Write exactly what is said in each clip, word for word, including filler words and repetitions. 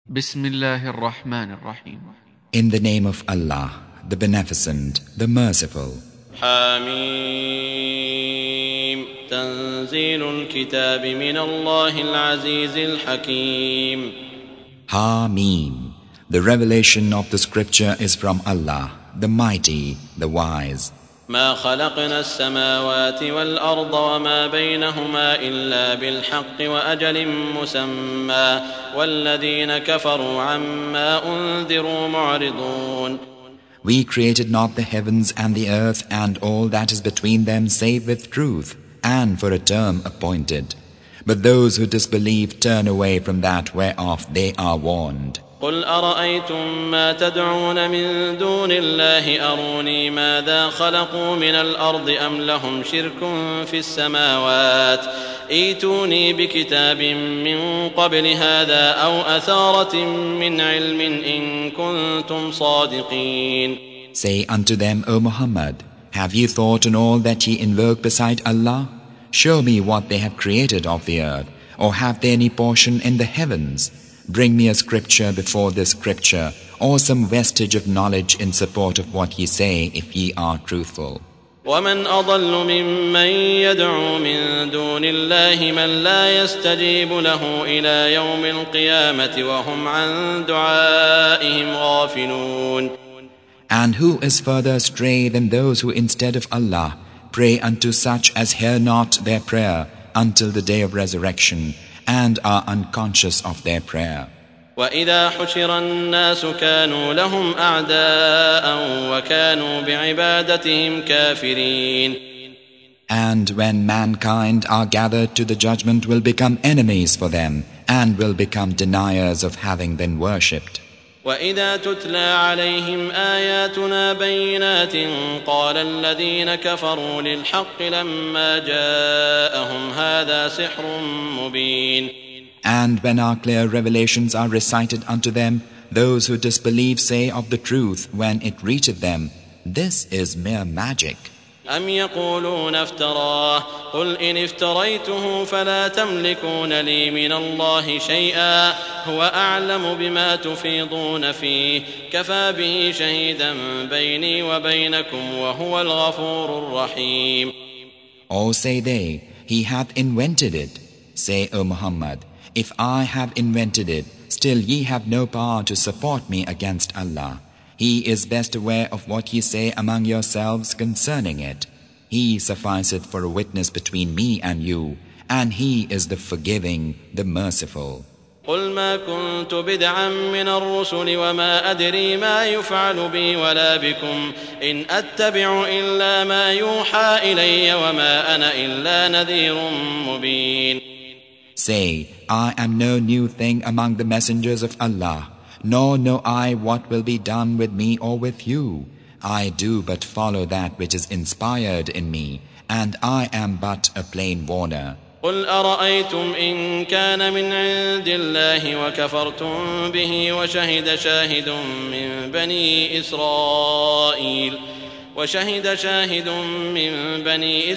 Bismillahir Rahmanir Rahim. In the name of Allah, the Beneficent, the Merciful. حميم تنزيل الكتاب من الله العزيز الحكيم. Hameen. The revelation of the scripture is from Allah, the Mighty, the Wise. ما خلقنا السماوات والأرض وما بينهما إلا بالحق وأجل مسمى والذين كفروا عما أنذروا معرضون. We created not the heavens and the earth and all that is between them save with truth and for a term appointed. But those who disbelieve turn away from that whereof they are warned. قل أرأيتم ما تدعون من دون الله أروني ماذا خلقوا من الأرض أم لهم شرك في السماوات ائتوني بكتاب من قبل هذا أو أثارة من علم إن كنتم صادقين. Say unto them, O Muhammad, have ye thought on all that ye invoke beside Allah? Show me what they have created of the earth, or have they any portion in the heavens? Bring me a scripture before this scripture, or some vestige of knowledge in support of what ye say, if ye are truthful. ومن أضل ممن يدعو من دون الله من لا يستجيب له إلى يوم القيامة وهم عن دعائهم غافلون. And who is further astray than those who instead of Allah pray unto such as hear not their prayer until the day of resurrection, and are unconscious of their prayer. وَإِذَا حُشِرَ النَّاسُ كَانُوا لَهُمْ أَعْدَاءً وَكَانُوا بِعِبَادَتِهِمْ كَافِرِينَ. And when mankind are gathered to the judgment will become enemies for them, and will become deniers of having been worshipped. وَإِذَا تُتْلَى عَلَيْهِمْ آيَاتُنَا بَيِّنَاتٍ قَالَ الَّذِينَ كَفَرُوا لِلْحَقِّ لَمَّا جَاءَهُمْ هَذَا سِحْرٌ مُبِينٌ. And when our clear revelations are recited unto them, those who disbelieve say of the truth when it reacheth them, this is mere magic. أَمْ يَقُولُونَ افْتَرَاهُ قُلْ إِنِ افْتَرَيْتُهُ فَلَا تَمْلِكُونَ لِي مِنَ اللَّهِ شَيْئًا هُوَ أَعْلَمُ بِمَا تُفِيضُونَ فِيهِ كَفَى بِهِ شَهِيدًا بَيْنِي وَبَيْنَكُمْ وَهُوَ الْغَفُورُ الرَّحِيمُ. Or say they, he hath invented it. Say, O Muhammad, if I have invented it, still ye have no power to support me against Allah. He is best aware of what ye say among yourselves concerning it. He sufficeth for a witness between me and you, and He is the forgiving, the merciful. قُلْ مَا كُنْتُ بِدْعًا مِّنَ الرُّسُلِ وَمَا أَدْرِي مَا يُفْعَلُ بِي وَلَا بِكُمْ إِنْ أَتَّبِعُ إِلَّا مَا يُوحَى إِلَيَّ وَمَا أَنَا إِلَّا نَذِيرٌ مُبِينٌ. Say, I am no new thing among the messengers of Allah, nor know I what will be done with me or with you. I do but follow that which is inspired in me, and I am but a plain warner. قُلْ أَرَأَيْتُمْ إِنْ كَانَ مِنْ عِنْدِ اللَّهِ وَكَفَرْتُمْ بِهِ وَشَهِدَ شَاهِدٌ مِّن بَنِي إِسْرَائِيلَ وشهد شاهد من بني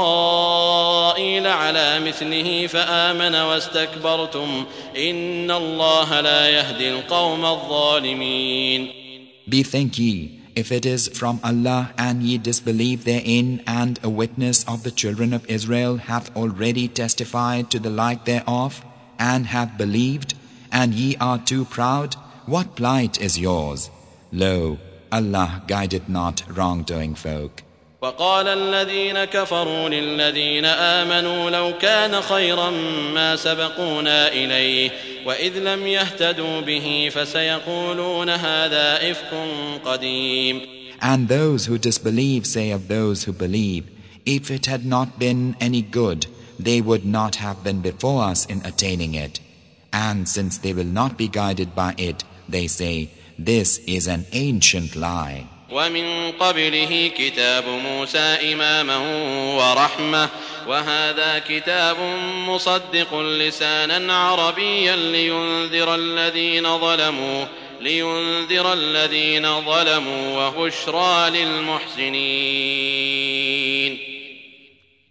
إسرائيل على مثله فآمن واستكبرتم إن الله لا يهدي القوم الظالمين. Bethink ye, if it is from Allah and ye disbelieve therein, and a witness of the children of Israel hath already testified to the like thereof, and hath believed, and ye are too proud, what plight is yours? Lo, Allah guideth not wrongdoing folk. وقال الذين كفروا للذين آمنوا لو كان خيرا ما سبقونا إليه وإذ لم يهتدوا به فسيقولون هذا إفك قديم. And those who disbelieve say of those who believe, if it had not been any good, they would not have been before us in attaining it. And since they will not be guided by it, they say, this is an ancient lie. ومن قبله كتاب موسى إماما ورحمة وهذا كتاب مصدق لسانا عربيا لينذر الذين ظلموا لينذر الذين ظلموا وبشرى للمحسنين.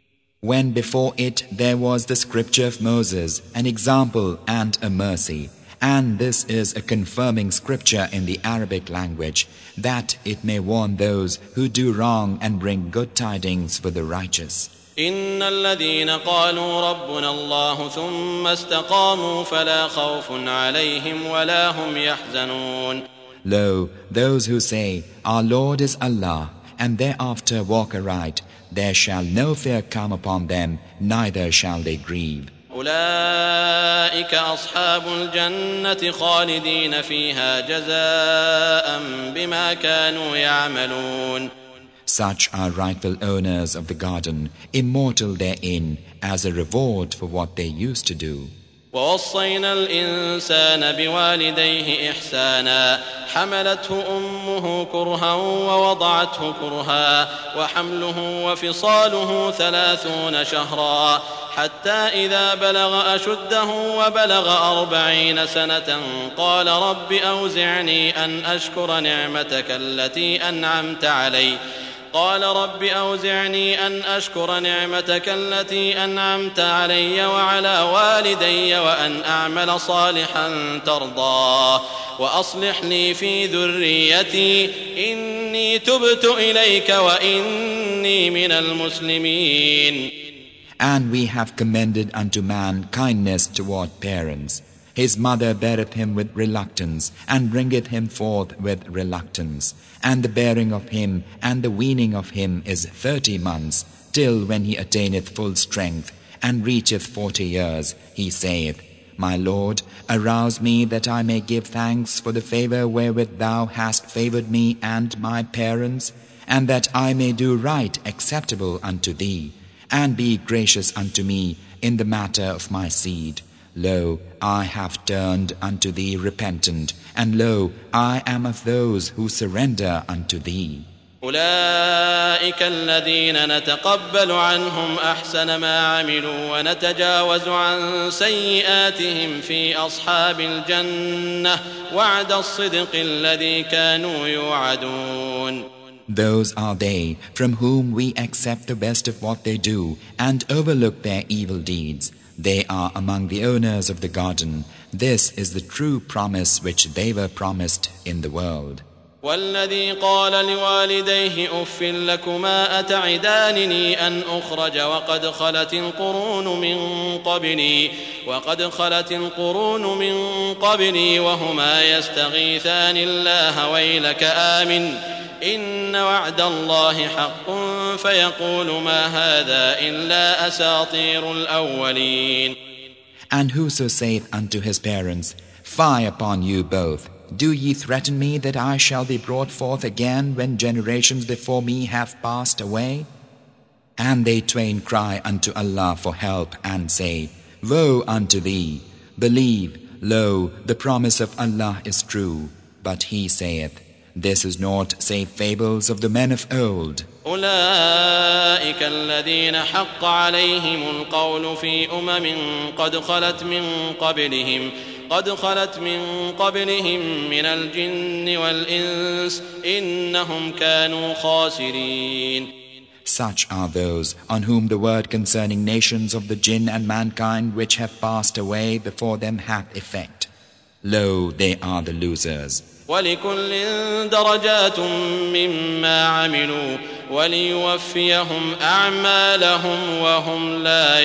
When before it there was the scripture of Moses, an example and a mercy, And this is a confirming scripture in the Arabic language, that it may warn those who do wrong and bring good tidings for the righteous. إن الذين قالوا ربنا الله ثم استقاموا فلا خوف عليهم ولا هم يحزنون. Lo, those who say, Our Lord is Allah, and thereafter walk aright, there shall no fear come upon them, neither shall they grieve. أولئك أصحاب الجنة خالدين فيها جزاء بما كانوا يعملون. Such are rightful owners of the garden, immortal therein, as a reward for what they used to do. ووصينا الإنسان بوالديه إحسانا حملته أمه كرها ووضعته كرها وحمله وفصاله ثلاثون شهرا حتى إذا بلغ أشده وبلغ أربعين سنة قال رب أوزعني أن أشكر نعمتك التي أنعمت علي قال رب أوزعني أن أشكر نعمتك التي أنعمت علي وعلى والدي وأن أعمل صالحا ترضاه وأصلح لي في ذريتي إني تبت إليك وإني من المسلمين. And we have commended unto man kindness toward parents. His mother beareth him with reluctance, and bringeth him forth with reluctance. And the bearing of him and the weaning of him is thirty months, till when he attaineth full strength, and reacheth forty years, he saith, My Lord, arouse me that I may give thanks for the favour wherewith thou hast favoured me and my parents, and that I may do right acceptable unto thee, and be gracious unto me in the matter of my seed. Lo, I have turned unto thee repentant, and lo, I am of those who surrender unto thee. أولئك الذين نتقبل عنهم أحسن ما عملوا ونتجاوز عن سيئاتهم في أصحاب الجنة وعد الصدق الذي كانوا يوعدون. Those are they from whom we accept the best of what they do and overlook their evil deeds. They are among the owners of the garden. This is the true promise which they were promised in the world. والذي قال لوالديه أف لكما أتعدانني أن أخرج وقد خلت القرون من قبلي وقد خلت القرون من قبلي وهما يستغيثان الله ويلك آمن إن وعد الله حق فيقول ما هذا إلا أساطير الأولين. And whoso saith unto his parents, Fie upon you both! Do ye threaten me that I shall be brought forth again when generations before me have passed away? And they twain cry unto Allah for help and say, Woe unto thee! Believe, lo, the promise of Allah is true. But he saith, This is naught save fables of the men of old. أولئك الذين حق عليهم القول في أمم قد خلت من قبلهم قد خلت من قبلهم من الجن والإنس إنهم كانوا خاسرين. Such are those on whom the word concerning nations of the jinn and mankind which have passed away before them hath effect. Lo, they are the losers. ولكل درجات مما عملوا وليوفيهم أعمالهم وهم لا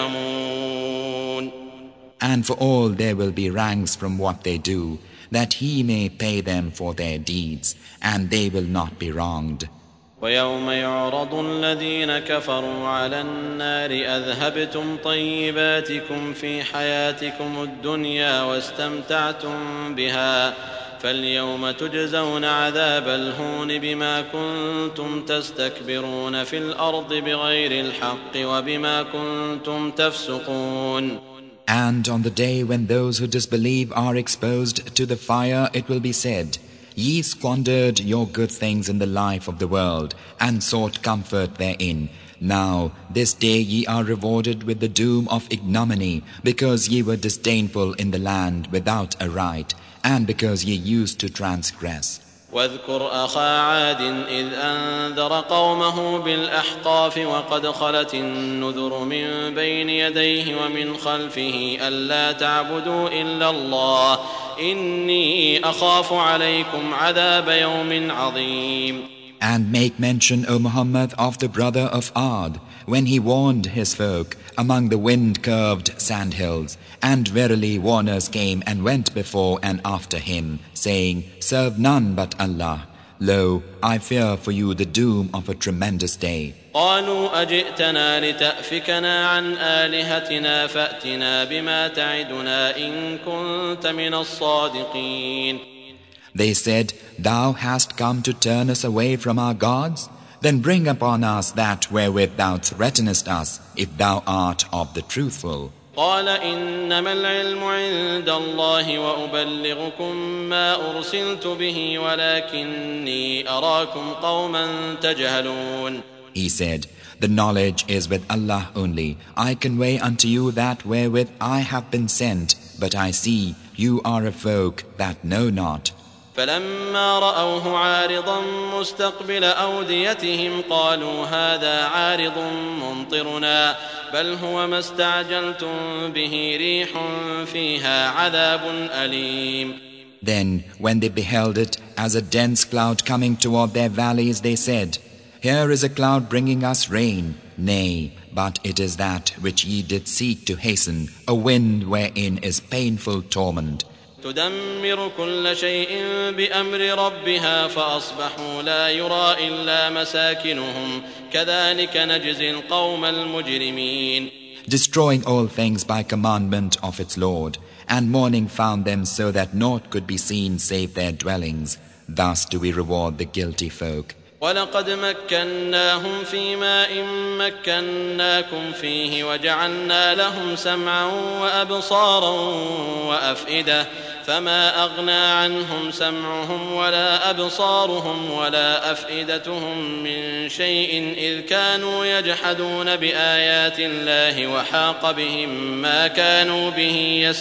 يظلمون. And for all there will be ranks from what they do, that he may pay them for their deeds, and they will not be wronged. ويوم يعرض الذين كفروا على النار أذهبتم طيباتكم في حياتكم الدنيا واستمتعتم بها فاليوم تجزون عذاب الهون بما كنتم تستكبرون في الأرض بغير الحق وبما كنتم تفسقون. And on the day when those who disbelieve are exposed to the fire, it will be said, Ye squandered your good things in the life of the world, and sought comfort therein. Now, this day ye are rewarded with the doom of ignominy, because ye were disdainful in the land without a right, and because ye used to transgress. واذكر أخا عاد إذ أنذر قومه بالأحقاف وقد خلت النذر من بين يديه ومن خلفه ألا تعبدوا إلا الله إني أخاف عليكم عذاب يوم عظيم. And make mention, O Muhammad, of the brother of Ad, when he warned his folk among the wind-curved sandhills. And verily warners came and went before and after him, saying, Serve none but Allah. Lo, I fear for you the doom of a tremendous day. قالوا أجئتنا لتأفكنا عن آلهتنا فأتنا بما تعدنا إن كنت من الصادقين. They said, Thou hast come to turn us away from our gods? Then bring upon us that wherewith thou threatenest us, if thou art of the truthful. قال إنما العلم عند الله وأبلغكم ما أرسلت به ولكني أراكم قوما تجهلون. He said, The knowledge is with Allah only. I convey unto you that wherewith I have been sent, but I see you are a folk that know not. فلما رأوه عارضا مستقبل أوديتهم قالوا هذا عارض ممطرنا بل هو ما استعجلتم به ريح فيها عذاب أليم. Then, when they beheld it as a dense cloud coming toward their valleys, they said, Here is a cloud bringing us rain. Nay, but it is that which ye did seek to hasten, a wind wherein is painful torment. تدمر كل شيء بأمر ربها فأصبحوا لا يرى إلا مساكنهم كذلك نجزي القوم المجرمين. Destroying all things by commandment of its Lord, and morning found them so that naught could be seen save their dwellings. Thus do we reward the guilty folk. ولقد مكناهم في ماء مكناكم فيه وجعلنا لهم سمعا وأبصارا وأفئدة فما أغنى عنهم سمعهم ولا أبصارهم ولا أفئدتهم من شيء إذ كانوا يجحدون بآيات الله وحاق بهم ما كانوا به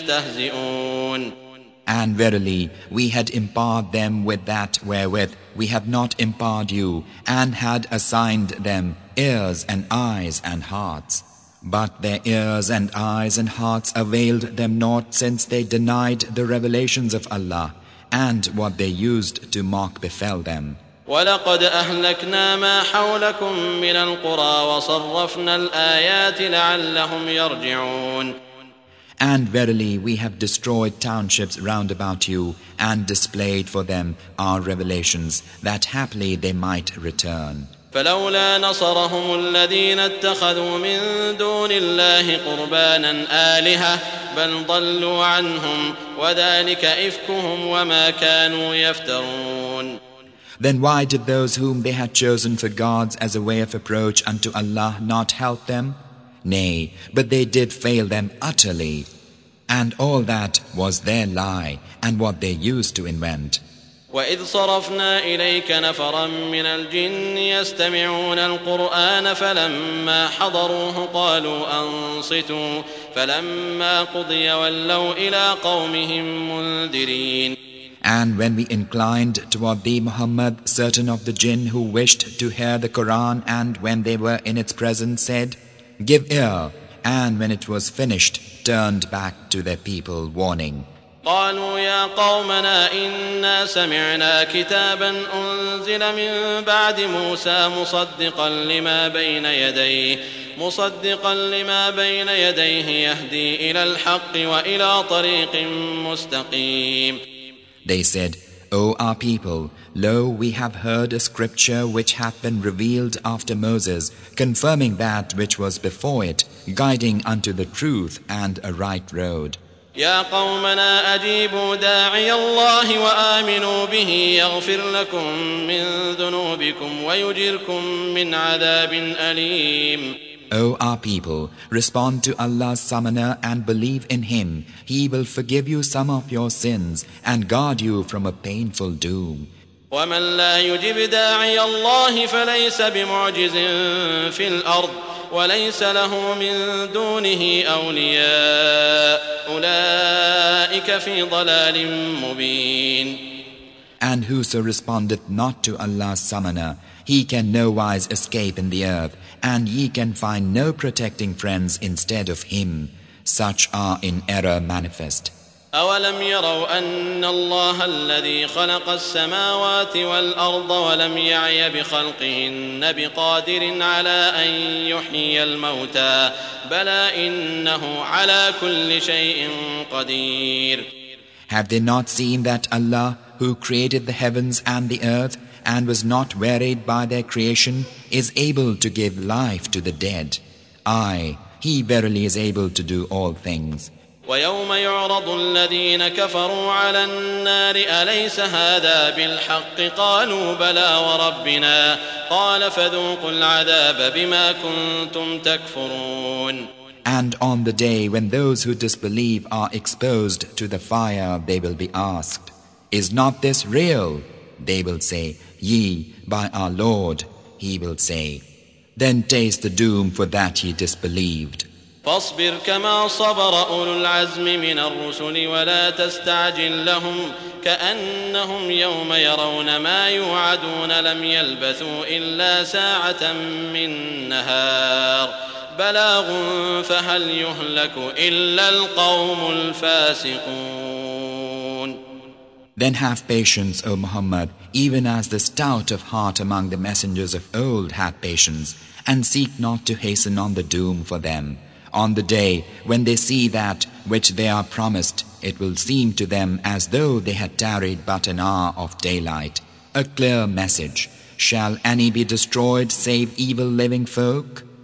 يستهزئون. And verily, we had empowered them with that wherewith we had not empowered you, and had assigned them ears and eyes and hearts. But their ears and eyes and hearts availed them naught, since they denied the revelations of Allah, and what they used to mock befell them. ولقد أهلكنا ما حولكم من القرى وصرفنا الآيات لعلهم يرجعون. And verily we have destroyed townships round about you, and displayed for them our revelations, that haply they might return. فلولا نصرهم الذين اتخذوا من دون الله قربانا آلهة بل ضلوا عنهم وذلك إفكهم وما كانوا يفترون. Then why did those whom they had chosen for gods as a way of approach unto Allah not help them? Nay, but they did fail them utterly. And all that was their lie, and what they used to invent. وَإِذْ صَرَفْنَا إِلَيْكَ نَفَرًا مِنَ الْجِنِّ يَسْتَمِعُونَ الْقُرْآنَ فَلَمَّا حَضَرُوهُ قَالُوا أَنصِتُوا فَلَمَّا قُضِيَ وَلَّوْا إِلَىٰ قَوْمِهِمْ مُنذِرِينَ. And when we inclined toward thee, Muhammad, certain of the jinn who wished to hear the Quran, and when they were in its presence said, Give ear, and when it was finished, turned back to their people, warning. قالوا يا قومنا إنا سمعنا كتابا أنزل من بعد موسى مصدقا لما بين يديه مصدقا لما بين يديه يهدي إلى الحق وإلى طريق مستقيم. They said, O our people, lo, we have heard a scripture which hath been revealed after Moses, confirming that which was before it, guiding unto the truth and a right road. يا قومنا أجيبوا داعي الله وآمنوا به يغفر لكم من ذنوبكم ويجركم من عذاب أليم. O our people, respond to Allah's summoner and believe in Him. He will forgive you some of your sins and guard you from a painful doom. ومن لا يجب داعي الله فليس بمعجز في الأرض وليس له من دونه أولياء أولئك في ضلال مبين. And whoso respondeth not to Allah's summoner, he can no wise escape in the earth, and ye can find no protecting friends instead of him. Such are in error manifest. أولم يروا أن الله الذي خلق السماوات والأرض ولم يعي بخلقهن بقادر على أن يحيي الموتى بلى إنه على كل شيء قدير. Have they not seen that Allah, who created the heavens and the earth and was not wearied by their creation, is able to give life to the dead? Aye, He verily is able to do all things. ويوم يعرض الذين كفروا على النار أليس هذا بالحق قالوا بلى وربنا قال فذوقوا العذاب بما كنتم تكفرون. And on the day when those who disbelieve are exposed to the fire, they will be asked, Is not this real? They will say, Yea, by our Lord. He will say, Then taste the doom for that ye disbelieved. فاصبر كما صبر أولو العزم من الرسل ولا تستعجل لهم كأنهم يوم يرون ما يوعدون لم يلبثوا إلا ساعة من نهار بلاغ فهل يهلك إلا القوم الفاسقون. Then have patience, O Muhammad, even as the stout of heart among the messengers of old had patience, and seek not to hasten on the doom for them. On the day when they see that which they are promised, it will seem to them as though they had tarried but an hour of daylight. A clear message. Shall any be destroyed save evil living folk?